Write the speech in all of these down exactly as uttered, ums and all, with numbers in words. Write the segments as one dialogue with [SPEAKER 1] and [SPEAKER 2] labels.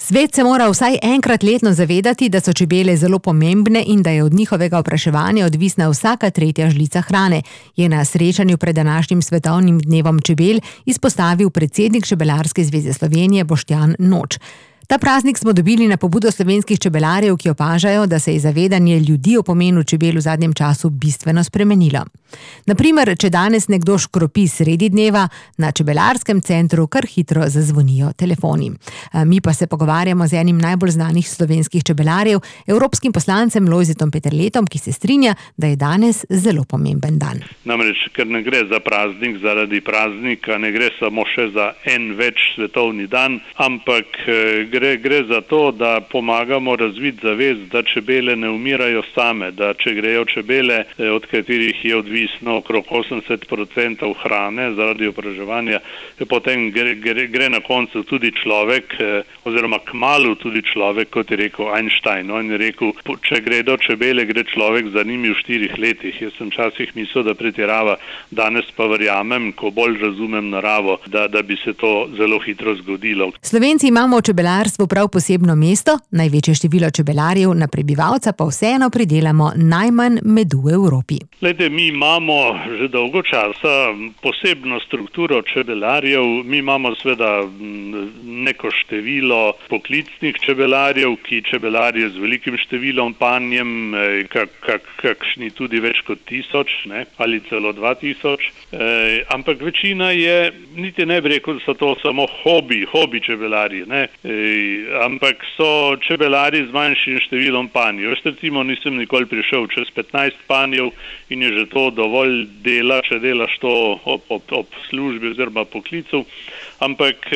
[SPEAKER 1] Svet se mora vsaj enkrat letno zavedati, da so čebele zelo pomembne in da je od njihovega opraševanja odvisna vsaka tretja žlica hrane, je na srečanju pred današnjim svetovnim dnevom čebel izpostavil predsednik Čebelarske zveze Slovenije Boštjan Noč. Ta praznik smo dobili na pobudo slovenskih čebelarjev, ki opažajo, da se je zavedanje ljudi o pomenu čebel v zadnjem času bistveno spremenilo. Naprimer, če danes nekdo škropi sredi dneva, na čebelarskem centru kar hitro zazvonijo telefoni. Mi pa se pogovarjamo z enim najbolj znanih slovenskih čebelarjev, evropskim poslancem Lojzetom Peterletom, ki se strinja, da je danes zelo pomemben dan.
[SPEAKER 2] Namreč, ker ne gre za praznik zaradi praznika, ne gre samo še za en več svetovni dan, ampak Gre, gre za to, da pomagamo razviti zavest, da čebele ne umirajo same, da če grejo čebele, od katerih je odvisno okrog osemdeset procentov hrane zaradi opraševanja, potem gre, gre, gre na koncu tudi človek, oziroma kmalu tudi človek, kot je rekel Einstein. On je rekel, če gredo čebele, gre človek za njimi v štirih letih. Jaz sem včasih mislil, da pretirava, danes pa verjamem, ko bolj razumem naravo, da, da bi se to zelo hitro zgodilo.
[SPEAKER 1] Slovenci imamo v čebelarstvu prav posebno mesto, največje število čebelarjev na prebivalca pa vseeno pridelamo najmanj medu v Evropi.
[SPEAKER 2] Glede, mi imamo že dolgo časa posebno strukturo čebelarjev, mi imamo seveda neko število poklicnih čebelarjev, ki čebelarje z velikim številom panjem, kak, kak, kakšni tudi več kot tisoč, ne, ali celo dva tisoč, e, ampak večina je, niti ne bi rekel, da so to samo hobi, hobi čebelarji, ne, e, ampak so čebelari z manjšim številom panjev. Jaz recimo nisem nikoli prišel čez petnajst panjev in je že to dovolj dela, če delaš to ob, ob, ob službi oziroma poklicu, ampak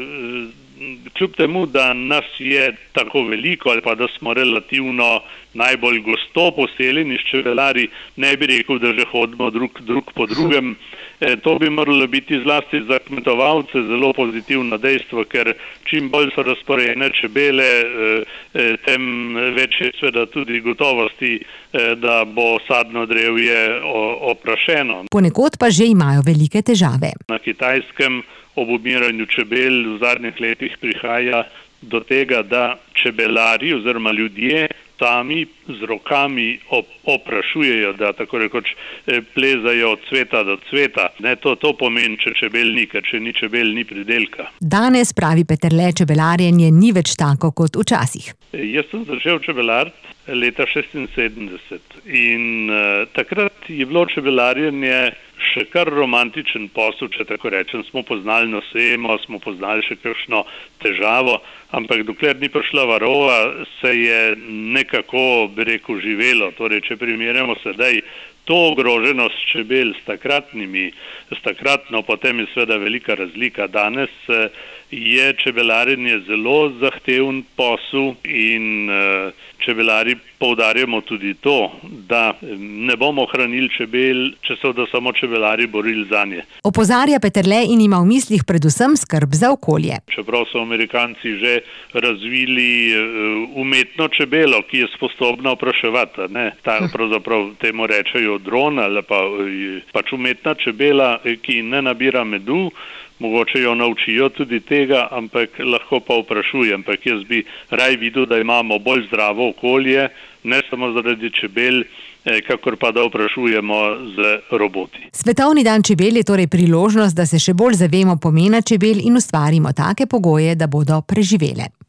[SPEAKER 2] kljub temu, da nas je tako veliko ali pa da smo relativno najbolj gosto poseljeni s čebelari, ne bi rekel, da že hodimo drug, drug po drugem. E, to bi moralo biti zlasti za kmetovalce zelo pozitivno dejstvo, ker čim bolj so razporejene čebele, e, tem več je seveda tudi gotovosti, e, da bo sadno drevje oprašeno.
[SPEAKER 1] Ponekod pa že imajo velike težave.
[SPEAKER 2] Na Kitajskem ob umiranju čebel v zadnjih letih prihaja do tega, da čebelari oziroma ljudje sami z rokami op, oprašujejo, da tako rekoč plezajo od cveta do cveta. Ne, to, to pomeni, če čebel ni, ker če ni čebel, ni pridelka.
[SPEAKER 1] Danes, pravi Peterle, čebelarjenje ni več tako kot včasih.
[SPEAKER 2] Jaz sem začel čebelariti leta šestinsedemdeset in uh, takrat je bilo čebelarjenje še kar romantičen posel, če tako rečem. Smo poznali nosemo, smo poznali še kakšno težavo, ampak dokler ni prišla varova, se je nekako, bi rekel, živelo. Torej, če primerjamo sedaj to ogroženost čebel s takratnimi, s takratno, potem je seveda velika razlika. Danes je čebelarjenje zelo zahteven posel in čebelari poudarjamo tudi to, da ne bomo hranili čebel, če so da samo čebelari borili zanje.
[SPEAKER 1] Opozarja Peterle in ima v mislih predvsem skrb za okolje.
[SPEAKER 2] Čeprav so Amerikanci že razvili umetno čebelo, ki je sposobna opraševati, ne, ta pravzaprav temu rečejo dron ali pa pač umetna čebela, ki ne nabira medu, mogoče jo naučijo tudi tega, ampak lahko pa vprašujem, ampak jaz bi raj videl, da imamo bolj zdravo okolje, ne samo zaradi čebel, kakor pa da vprašujemo z roboti.
[SPEAKER 1] Svetovni dan čebel je torej priložnost, da se še bolj zavemo pomena čebel in ustvarimo take pogoje, da bodo preživele.